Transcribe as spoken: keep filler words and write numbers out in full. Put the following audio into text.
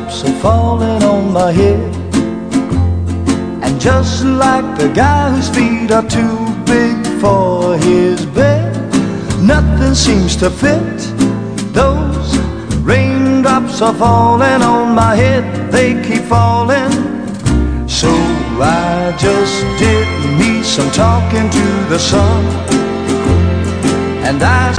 raindrops are falling on my head. And just like the guy whose feet are too big for his bed, nothing seems to fit. Those raindrops are falling on my head, they keep falling. So I just did me some talking to the sun, and I